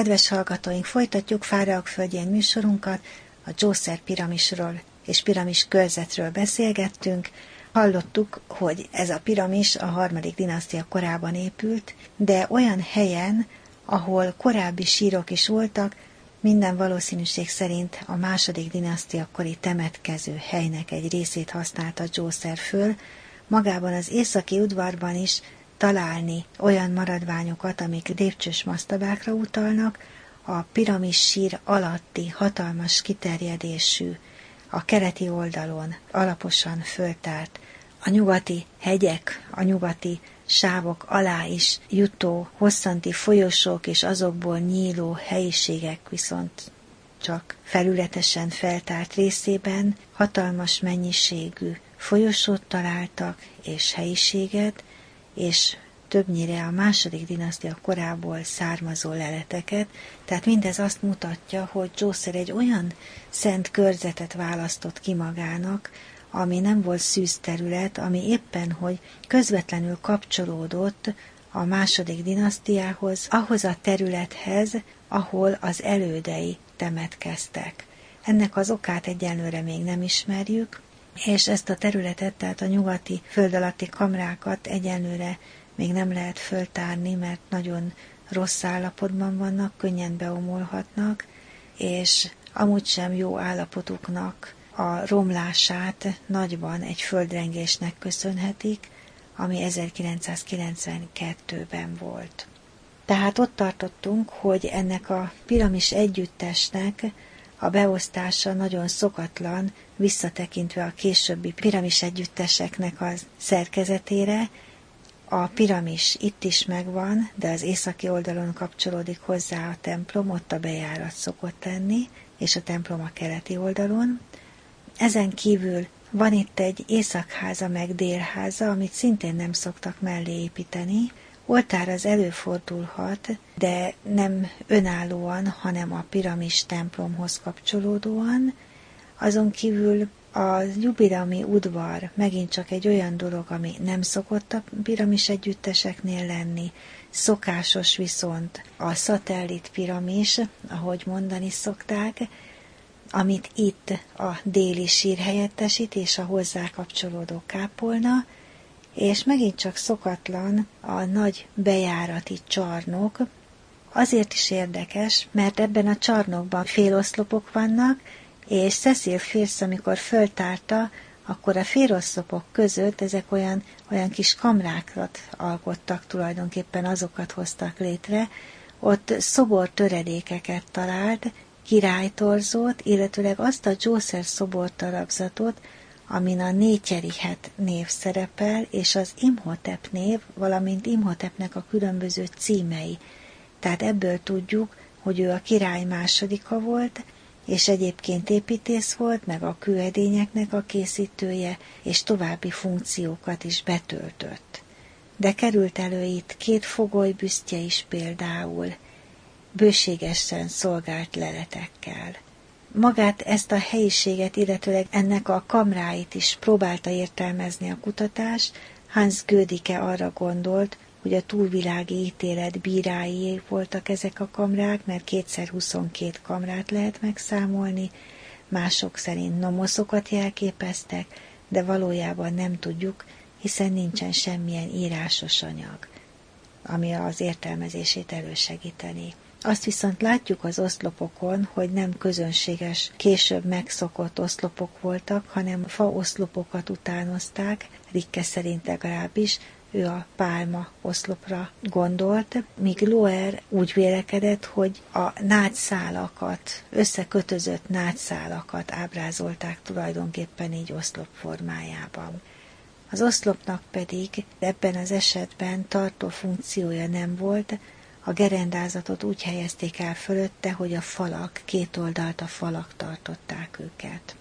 Speaker 2: Kedves hallgatóink, folytatjuk Fáraok-földjén műsorunkat, a Djoser piramisról és piramis körzetről beszélgettünk. Hallottuk, hogy ez a piramis a 3. dinasztia korában épült, de olyan helyen, ahol korábbi sírok is voltak, minden valószínűség szerint a 2. dinasztia kori temetkező helynek egy részét használta Djoser föl. Magában az északi udvarban is találni olyan maradványokat, amik lépcsős masztabákra utalnak, a piramis sír alatti hatalmas kiterjedésű, a keleti oldalon alaposan föltárt, a nyugati hegyek, a nyugati sávok alá is jutó hosszanti folyosók és azokból nyíló helyiségek viszont csak felületesen feltárt részében hatalmas mennyiségű folyosót találtak és helyiséget, és többnyire a 2. dinasztia korából származó leleteket, tehát mindez azt mutatja, hogy Djoser egy olyan szent körzetet választott ki magának, ami nem volt szűz terület, ami éppen, hogy közvetlenül kapcsolódott a 2. dinasztiához, ahhoz a területhez, ahol az elődei temetkeztek. Ennek az okát egyenlőre még nem ismerjük, és ezt a területet, tehát a nyugati föld alatti kamrákat egyenlőre még nem lehet föltárni, mert nagyon rossz állapotban vannak, könnyen beomolhatnak, és amúgy sem jó állapotuknak a romlását nagyban egy földrengésnek köszönhetik, ami 1992-ben volt. Tehát ott tartottunk, hogy ennek a piramis együttesnek a beosztása nagyon szokatlan, visszatekintve a későbbi piramis együtteseknek a szerkezetére. A piramis itt is megvan, de az északi oldalon kapcsolódik hozzá a templom, ott a bejárat szokott lenni, és a templom a keleti oldalon. Ezen kívül van itt egy északháza meg délháza, amit szintén nem szoktak mellé építeni. Oltár az előfordulhat, de nem önállóan, hanem a piramis templomhoz kapcsolódóan. Azon kívül a jubileumi udvar megint csak egy olyan dolog, ami nem szokott a piramis együtteseknél lenni. Szokásos viszont a szatellit piramis, ahogy mondani szokták, amit itt a déli sír helyettesít, és a hozzá kapcsolódó kápolna, és megint csak szokatlan a nagy bejárati csarnok. Azért is érdekes, mert ebben a csarnokban féloszlopok vannak, és Cecil Fierce, amikor föltárta, akkor a féloszlopok között ezek olyan kis kamrákat alkottak, tulajdonképpen azokat hoztak létre. Ott szobortöredékeket talált, királytorzót, illetőleg azt a Djoser szobordarabzatot, amin a Nétyerihet név szerepel, és az Imhotep név, valamint Imhotepnek a különböző címei. Tehát ebből tudjuk, hogy ő a király másodika volt, és egyébként építész volt, meg a kőedényeknek a készítője, és további funkciókat is betöltött. De került elő itt 2 fogolybüsztje is például, bőségesen szolgált leletekkel. Magát ezt a helyiséget, illetőleg ennek a kamráit is próbálta értelmezni a kutatás. Hans Gödicke arra gondolt, hogy a túlvilági ítélet bírái voltak ezek a kamrák, mert 2x22 kamrát lehet megszámolni, mások szerint nomoszokat jelképeztek, de valójában nem tudjuk, hiszen nincsen semmilyen írásos anyag, ami az értelmezését elősegíteni. Azt viszont látjuk az oszlopokon, hogy nem közönséges, később megszokott oszlopok voltak, hanem faoszlopokat utánozták, Ricke szerint legalábbis, ő a pálma oszlopra gondolt, míg Loer úgy vélekedett, hogy a nágyszálakat, összekötözött nágyszálakat ábrázolták tulajdonképpen így oszlop formájában. Az oszlopnak pedig ebben az esetben tartó funkciója nem volt, a gerendázatot úgy helyezték el fölötte, hogy a falak, 2 oldalt a falak tartották őket.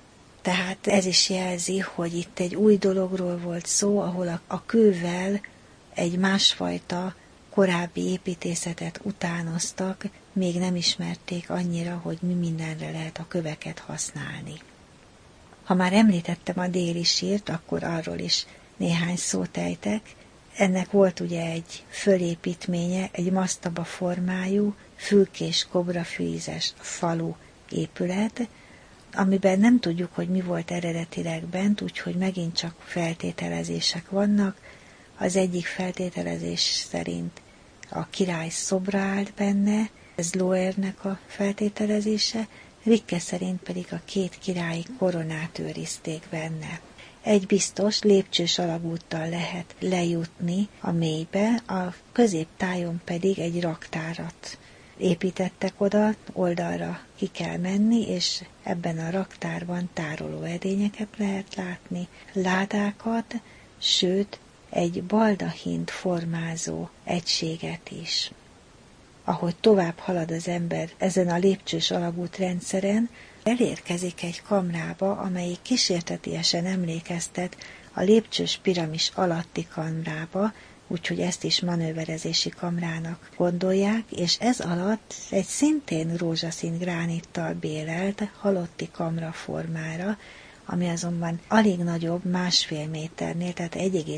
Speaker 2: Tehát ez is jelzi, hogy itt egy új dologról volt szó, ahol a kővel egy másfajta korábbi építészetet utánoztak, még nem ismerték annyira, hogy mi mindenre lehet a köveket használni. Ha már említettem a déli sírt, akkor arról is néhány szót ejtek. Ennek volt ugye egy fölépítménye, egy masztaba formájú, fülkés kobrafűzes falu épület, amiben nem tudjuk, hogy mi volt eredetileg bent, úgyhogy megint csak feltételezések vannak. Az egyik feltételezés szerint a király szobra állt benne, ez Loernek a feltételezése, Rikke szerint pedig a két királyi koronát őrizték benne. Egy biztos, lépcsős alagúttal lehet lejutni a mélybe, a középtájon pedig egy raktárat építettek oda, oldalra ki kell menni, és ebben a raktárban tároló edényeket lehet látni, ládákat, sőt, egy baldahint formázó egységet is. Ahogy tovább halad az ember ezen a lépcsős alagútrendszeren, elérkezik egy kamrába, amelyik kísértetiesen emlékeztet a lépcsős piramis alatti kamrába, úgyhogy ezt is manőverezési kamrának gondolják, és ez alatt egy szintén rózsaszín gránittal bélelt halotti kamra formára, ami azonban alig nagyobb 1,5 méternél, tehát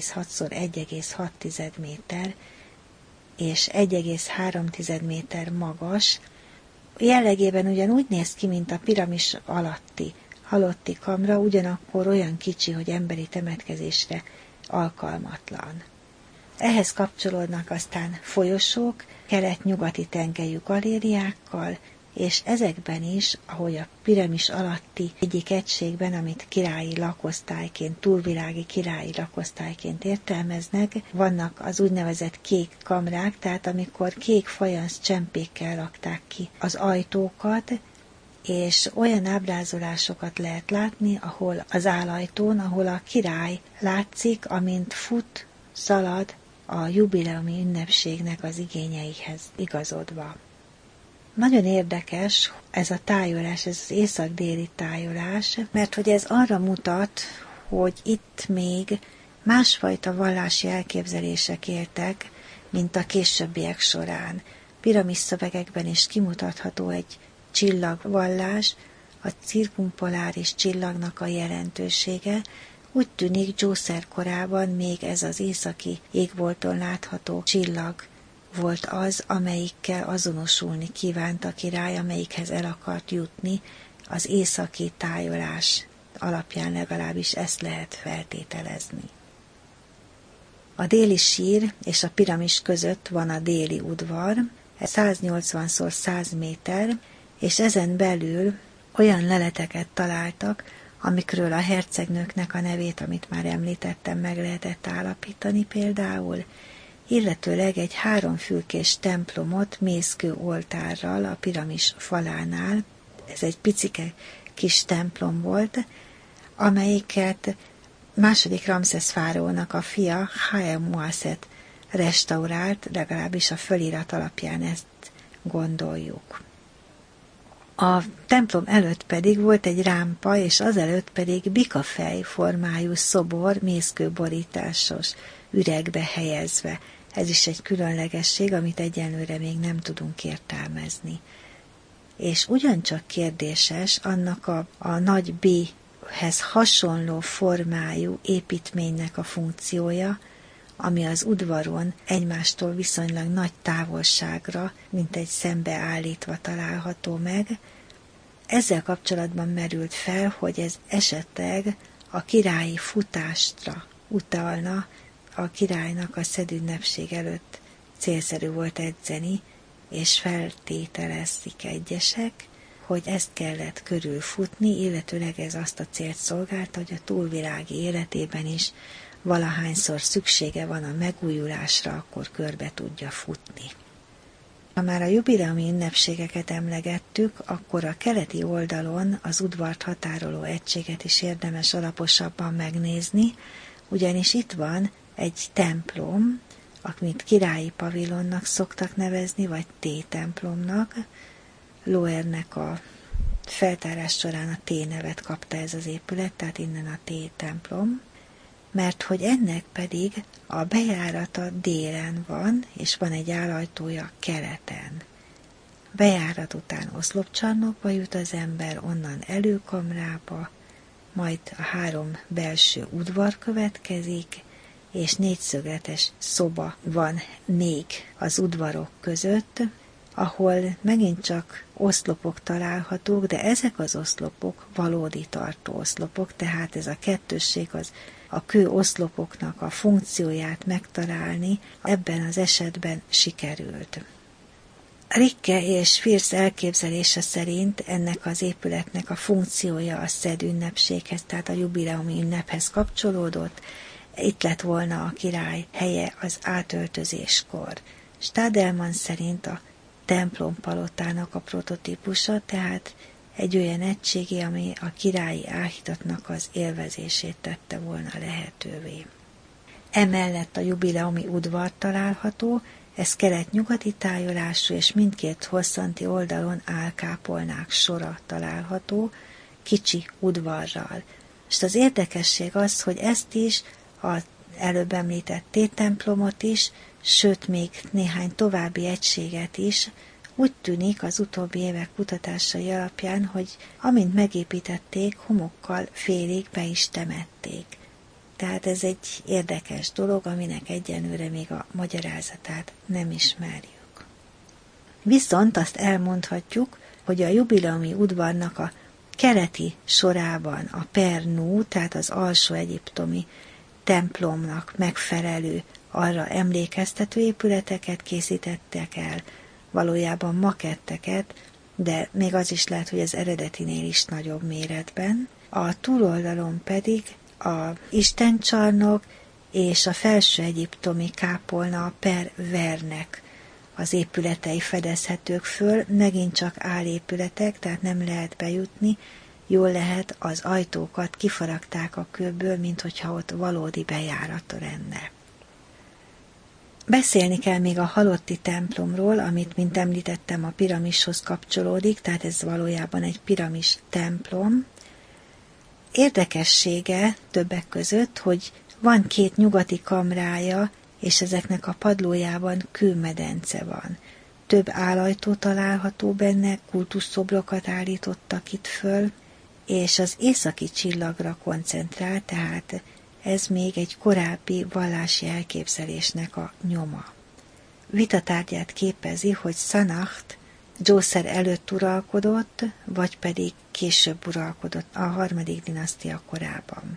Speaker 2: 1,6x1,6 méter, és 1,3 méter magas, jellegében ugyanúgy néz ki, mint a piramis alatti halotti kamra, ugyanakkor olyan kicsi, hogy emberi temetkezésre alkalmatlan. Ehhez kapcsolódnak aztán folyosók, kelet-nyugati tengelyű galériákkal, és ezekben is, ahogy a piramis alatti egyik egységben, amit királyi lakosztályként, túlvilági királyi lakosztályként értelmeznek, vannak az úgynevezett kék kamrák, tehát amikor kék fajansz csempékkel rakták ki az ajtókat, és olyan ábrázolásokat lehet látni, ahol az álajtón, ahol a király látszik, amint fut, szalad a jubileumi ünnepségnek az igényeihez igazodva. Nagyon érdekes ez a tájolás, ez az észak-déli tájolás, mert hogy ez arra mutat, hogy itt még másfajta vallási elképzelések éltek, mint a későbbiek során. Piramis szövegekben is kimutatható egy csillagvallás, a cirkumpoláris csillagnak a jelentősége. Úgy tűnik, Djoser korában még ez az északi égbolton látható csillag volt az, amelyikkel azonosulni kívánt a király, amelyikhez el akart jutni, az északi tájolás alapján legalábbis ezt lehet feltételezni. A déli sír és a piramis között van a déli udvar, 180x100 méter, és ezen belül olyan leleteket találtak, amikről a hercegnőknek a nevét, amit már említettem, meg lehetett állapítani például, illetőleg egy 3 fülkés templomot mészkő oltárral a piramis falánál, ez egy picike kis templom volt, amelyiket II. Ramszesz fáraónak a fia Haemuaset restaurált, legalábbis a fölirat alapján ezt gondoljuk. A templom előtt pedig volt egy rámpa, és azelőtt pedig bikafej formájú szobor mészkőborításos üregbe helyezve. Ez is egy különlegesség, amit egyenlőre még nem tudunk értelmezni. És ugyancsak kérdéses annak a nagy B-hez hasonló formájú építménynek a funkciója, ami az udvaron egymástól viszonylag nagy távolságra, mint egy szembeállítva található meg. Ezzel kapcsolatban merült fel, hogy ez esetleg a királyi futásra utalna, a királynak a szedünnepség előtt célszerű volt edzeni, és feltételezik egyesek, hogy ezt kellett körülfutni, illetőleg ez azt a célt szolgálta, hogy a túlvilági életében is valahányszor szüksége van a megújulásra, akkor körbe tudja futni. Ha már a jubileumi ünnepségeket emlegettük, akkor a keleti oldalon az udvart határoló egységet is érdemes alaposabban megnézni, ugyanis itt van egy templom, amit királyi pavilonnak szoktak nevezni, vagy T-templomnak. Loernek a feltárás során a T nevet kapta ez az épület, tehát innen a T-templom, mert hogy ennek pedig a bejárata délen van, és van egy álajtója keleten. Bejárat után oszlopcsarnokba jut az ember, onnan előkamrába, majd a 3 belső udvar következik, és négyszögletes szoba van még az udvarok között, ahol megint csak oszlopok találhatók, de ezek az oszlopok valódi tartóoszlopok, tehát ez a kettősség az a kő oszlopoknak a funkcióját megtalálni ebben az esetben sikerült. Ricke és Fierz elképzelése szerint ennek az épületnek a funkciója a Szed ünnepséghez, tehát a jubileumi ünnephez kapcsolódott, itt lett volna a király helye az átöltözéskor. Stadelmann szerint a templompalotának a prototípusa, tehát egy olyan egységé, ami a királyi áhítatnak az élvezését tette volna lehetővé. Emellett a jubileumi udvar található, ez kelet-nyugati tájolású, és mindkét hosszanti oldalon álkápolnák sora található, kicsi udvarral. És az érdekesség az, hogy ezt is, az előbb említett tétemplomot is, sőt még néhány további egységet is, úgy tűnik az utóbbi évek kutatásai alapján, hogy amint megépítették, homokkal félig be is temették. Tehát ez egy érdekes dolog, aminek egyenlőre még a magyarázatát nem ismerjük. Viszont azt elmondhatjuk, hogy a jubileumi udvarnak a keleti sorában a Pernú, tehát az alsó egyiptomi templomnak megfelelő, arra emlékeztető épületeket készítettek el, valójában maketteket, de még az is lehet, hogy az eredetinél is nagyobb méretben. A túloldalon pedig a istencsarnok és a felső egyiptomi kápolna per Vernek az épületei fedezhetők föl, megint csak álépületek, tehát nem lehet bejutni, jól lehet az ajtókat kifaragták a kőből, mint hogyha ott valódi bejárata lenne. Beszélni kell még a halotti templomról, amit, mint említettem, a piramishoz kapcsolódik, tehát ez valójában egy piramis templom. Érdekessége többek között, hogy van két nyugati kamrája, és ezeknek a padlójában kőmedence van. Több álajtó található benne, kultuszszobrokat állítottak itt föl, és az északi csillagra koncentrál, tehát ez még egy korábbi vallási elképzelésnek a nyoma. Vitatárgyát képezi, hogy Szanacht Djószer előtt uralkodott, vagy pedig később uralkodott a 3. dinasztia korában.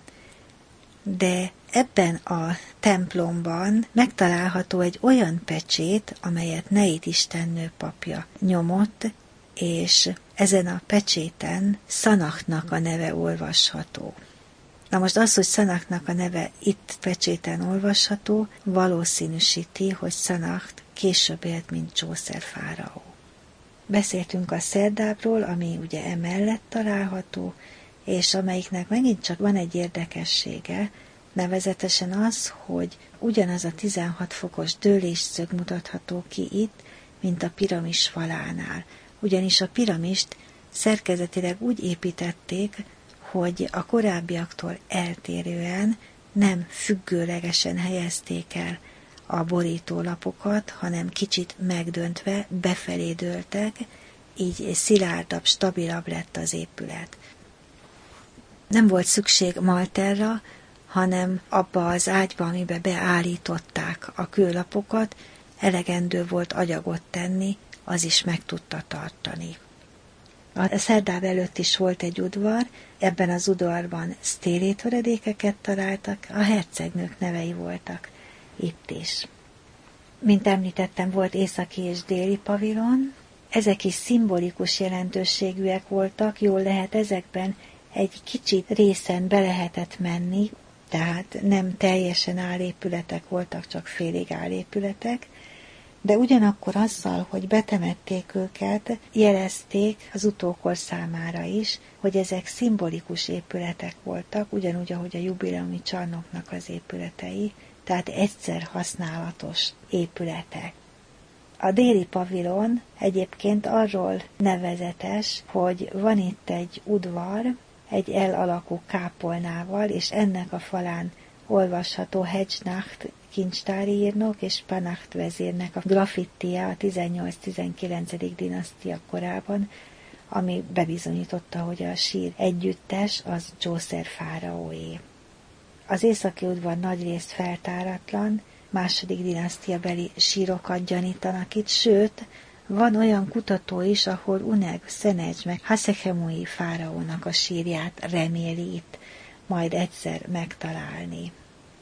Speaker 2: De ebben a templomban megtalálható egy olyan pecsét, amelyet Neid istennő papja nyomott, és ezen a pecséten Szanachtnak a neve olvasható. Na most az, hogy Szanachtnak a neve itt pecséten olvasható, valószínűsíti, hogy Szanacht később élt, mint Djószer fáraó. Beszéltünk a szerdábról, ami ugye emellett található, és amelyiknek megint csak van egy érdekessége, nevezetesen az, hogy ugyanaz a 16 fokos dőlésszög mutatható ki itt, mint a piramis falánál. Ugyanis a piramist szerkezetileg úgy építették, hogy a korábbiaktól eltérően nem függőlegesen helyezték el a borítólapokat, hanem kicsit megdöntve befelé dőltek, így szilárdabb, stabilabb lett az épület. Nem volt szükség malterra, hanem abba az ágyba, amibe beállították a kőlapokat, elegendő volt agyagot tenni, az is meg tudta tartani. A szerdáb előtt is volt egy udvar, ebben az udvarban sztéléttöredékeket találtak, a hercegnők nevei voltak itt is. Mint említettem, volt északi és déli pavilon, ezek is szimbolikus jelentőségűek voltak, jól lehet ezekben egy kicsit részen be lehetett menni, tehát nem teljesen álépületek voltak, csak félig álépületek, de ugyanakkor azzal, hogy betemették őket, jelezték az utókor számára is, hogy ezek szimbolikus épületek voltak, ugyanúgy, ahogy a jubileumi csarnoknak az épületei, tehát egyszer használatos épületek. A déli pavilon egyébként arról nevezetes, hogy van itt egy udvar, egy L alakú kápolnával, és ennek a falán olvasható Hedjnacht kincstári írnok és Panacht vezérnek a graffitija a 18-19. dinasztia korában, ami bebizonyította, hogy a sír együttes az Djószer fáraóé. Az északi udvar nagyrészt feltáratlan, második dinasztiabeli sírokat gyanítanak itt, sőt, van olyan kutató is, ahol Uneg, Szenedzs meg Haszekemui fáraónak a sírját reméli itt majd egyszer megtalálni.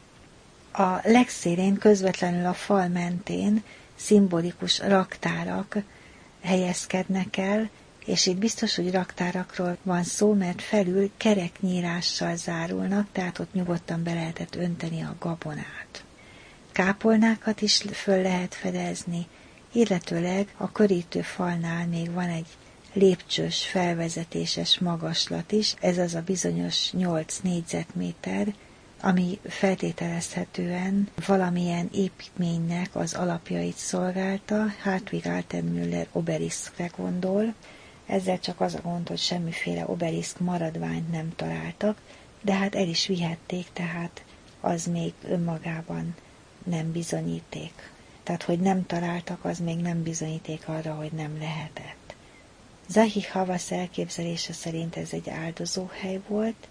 Speaker 2: A legszélén, közvetlenül a fal mentén szimbolikus raktárak helyezkednek el, és itt biztos, hogy raktárakról van szó, mert felül kereknyírással zárulnak, tehát ott nyugodtan be lehetett önteni a gabonát. Kápolnákat is föl lehet fedezni, illetőleg a körítőfalnál még van egy lépcsős, felvezetéses magaslat is, ez az a bizonyos 8 négyzetméter, ami feltételezhetően valamilyen építménynek az alapjait szolgálta, Hartwig Altenmüller obeliszkre gondol. Ezzel csak az a gond, hogy semmiféle obeliszk maradványt nem találtak, de hát el is vihették, tehát az még önmagában nem bizonyíték. Tehát, hogy nem találtak, az még nem bizonyíték arra, hogy nem lehetett. Zahi Hawass elképzelése szerint ez egy áldozóhely volt,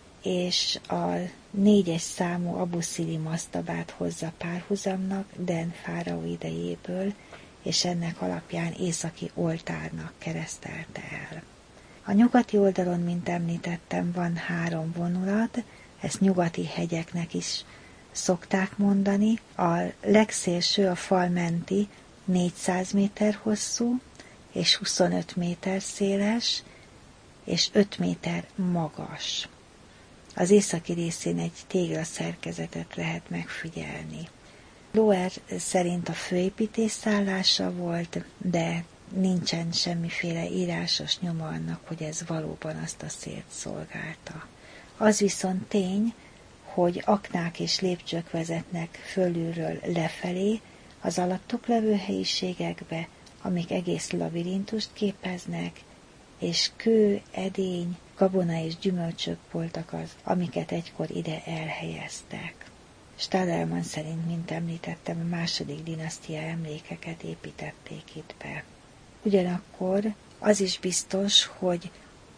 Speaker 2: és a 4-es számú Abu-Szili masztabát hozza párhuzamnak Den fáraó idejéből, és ennek alapján északi oltárnak keresztelte el. A nyugati oldalon, mint említettem, van 3 vonulat, ezt nyugati hegyeknek is szokták mondani. A legszélső, a fal menti 400 méter hosszú, és 25 méter széles, és 5 méter magas. Az északi részén egy téglaszerkezetet lehet megfigyelni. Loer szerint a főépítés szállása volt, de nincsen semmiféle írásos nyoma annak, hogy ez valóban azt a célt szolgálta. Az viszont tény, hogy aknák és lépcsők vezetnek fölülről lefelé az alattuk levő helyiségekbe, amik egész labirintust képeznek, és kő, edény, gabona és gyümölcsök voltak az, amiket egykor ide elhelyeztek. Stadelman szerint, mint említettem, a második dinasztia emlékeket építették itt be. Ugyanakkor az is biztos, hogy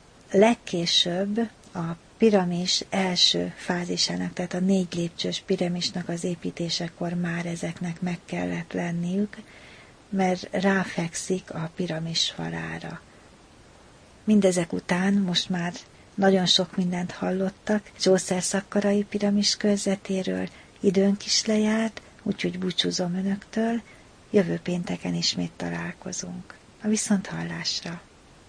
Speaker 2: legkésőbb a piramis első fázisának, tehát a 4 lépcsős piramisnak az építésekor már ezeknek meg kellett lenniük, mert ráfekszik a piramis falára. Mindezek után most már nagyon sok mindent hallottak Djószer-Szakkarai piramis körzetéről, időnk is lejárt, úgyhogy búcsúzom önöktől, jövő pénteken ismét találkozunk. A viszonthallásra!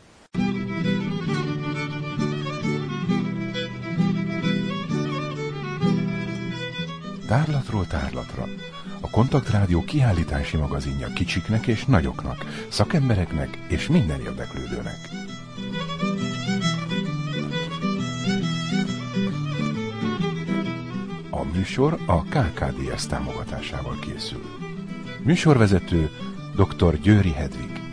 Speaker 1: Tárlatról tárlatra. A Kontaktrádió kiállítási magazinja kicsiknek és nagyoknak, szakembereknek és minden érdeklődőnek. A műsor a KKDS támogatásával készül. Műsorvezető dr. Győri Hedvig.